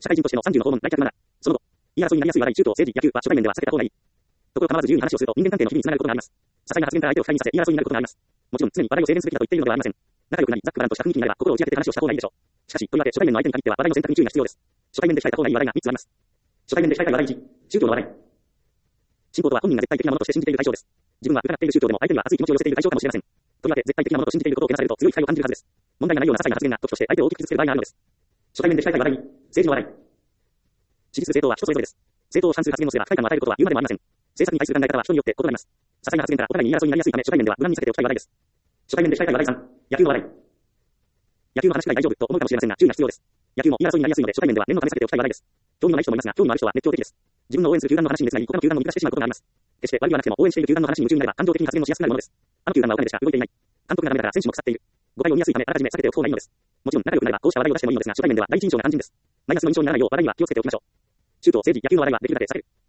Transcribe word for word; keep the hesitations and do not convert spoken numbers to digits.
社会人としてのさんじゅうの訪問、来客マナー。その後、言い争いになりやすい話題、中東、政治、野球は初対面では避けた方がいい。ところ構わず自由に話をすると人間関係の日々につながることがあります。些細な発言から相手を不快にさせ、言い争いになることがあります。もちろん、常に話題を制限すべきだと言っているのではありません。仲良くなり、ざっくばらんとした雰囲気になれば、心を打ち明けて話をした方がいいでしょう。しかし、とりわけ初対面の相手に限っては話題の選択に注意が必要です。初対面で控えた方がいい話題がみっつあります。初対面で控えたい話題いち、宗教の話題。信仰とは本人が絶対的なものとして信じている対象です。自分は疑っている宗教でも相手には熱い気持ちを寄せている対象かもしれません。とりわけ絶対的なものと信じていることをけなされると強い期待を感じるはずです。問題がないような些細な発言が時として相手を大きく傷つける場合があるのです。初対面で控えたい話題に、政治の話題。支持する政党は人それぞれです。政党を反する発言のすれば不快感を与えることは言うまでもありません。政策に対する考え方は人によって異なります。些細な発言からお互いに言い争いになりやすいため、初対面では無難に避けておきたい話題です。初対面で控えたい話題さん、野球の話題。野球の話くらい大丈夫と思うかもしれませんが注意が必要です。野球も言い争いになりやすいので初対面では念のため避けておきたい話題です。興味のない人もいますが、興味のある人は熱狂的です。自分の応援する球団の話に熱がり、他の球団の見下してしまうことがあります。決して悪意はなくても応援している球団の話に夢中になれば感情的に発言もしやすくなるものです。あの球団はお金でしか動いていない。監督がダメだから選手も腐っている。誤解を生みやすいためあらかじめ避けておく方がいいのです。もちろん仲良くなればこうした話題を出してもいいのですが、初対面では第一印象が肝心です。マイナスの印象にならないよう話題には気をつけておきましょう。中東、政治、野球の話題はできるだけ避ける。